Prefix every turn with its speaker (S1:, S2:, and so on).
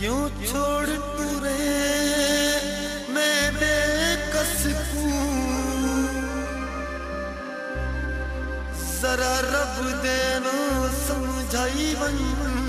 S1: क्यों छोड़ टूरे मैं बेकस जरा रब देनो समझाई वन